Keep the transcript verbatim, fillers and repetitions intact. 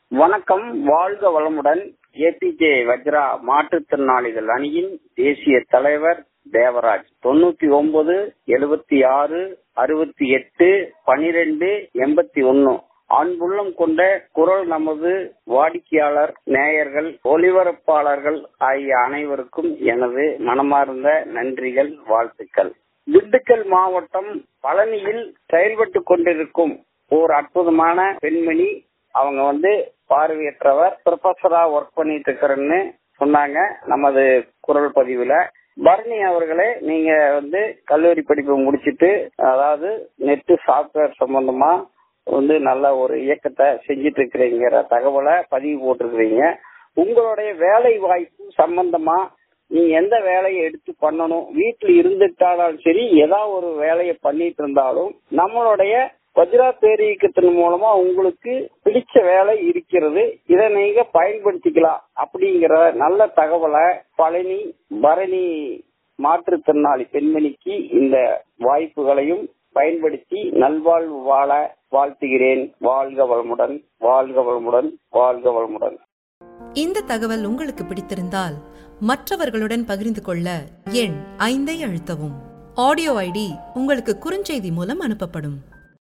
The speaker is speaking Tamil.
வணக்கம், வாழ்க வளமுடன். ஏபிஜே வஜ்ரா மாற்றுத்திறனாளிகள் அணியின் தேசிய தலைவர் தேவராஜ். தொண்ணூத்தி ஒன்பது எழுபத்தி ஆறு அறுபத்தி எட்டு பனிரெண்டு எண்பத்தி ஒன்னு. அன்புள்ளம் கொண்ட குரல் நமது வாடிக்கையாளர், நேயர்கள், ஒலிபரப்பாளர்கள் ஆகிய அனைவருக்கும் எனது மனமார்ந்த நன்றிகள், வாழ்த்துக்கள். திண்டுக்கல் மாவட்டம் பழனியில் செயல்பட்டு கொண்டிருக்கும் ஒரு அற்புதமான பெண்மணி. அவங்க வந்து பார்வையற்றவர், ப்ரொஃபஸரா ஒர்க் பண்ணிட்டு இருக்கிறேன்னு சொன்னாங்க நமது குரல் பதிவுல. பரணி அவர்களே, நீங்க வந்து கல்லூரி படிப்பு முடிச்சிட்டு, அதாவது நெட் சாப்ட்வேர் சம்பந்தமா வந்து நல்ல ஒரு இயக்கத்தை செஞ்சிட்டு இருக்கிறீங்கிற தகவலை பதிவு போட்டிருக்கிறீங்க. உங்களுடைய வேலை வாய்ப்பு சம்பந்தமா நீங்க எந்த வேலையை எடுத்து பண்ணணும், வீட்டுல இருந்துட்டாலும் சரி, ஏதாவது ஒரு வேலையை பண்ணிட்டு இருந்தாலும் நம்மளுடைய வஜ்ரா பேரியக்கத்தின் மூலமா உங்களுக்கு பிடிச்ச வேலை இருக்கிறது, இதை நீங்க பயன்படுத்திக்கலாம் அப்படிங்கிற நல்ல தகவலை பழனி பரணி மாற்றுத்திறனாளி பெண்மணிக்கு இந்த வாய்ப்புகளையும் பயன்படுத்தி நல்வாழ்வு வாழ வாழ்த்துகிறேன். வாழ்க வளமுடன், வாழ்க வளமுடன், வாழ்க வளமுடன். இந்த தகவல் உங்களுக்கு பிடித்திருந்தால் மற்றவர்களுடன் பகிர்ந்து கொள்ள எண் ஐந்தை அழுத்தவும். ஆடியோ ஐடி உங்களுக்கு குறுஞ்செய்தி மூலம் அனுப்பப்படும்.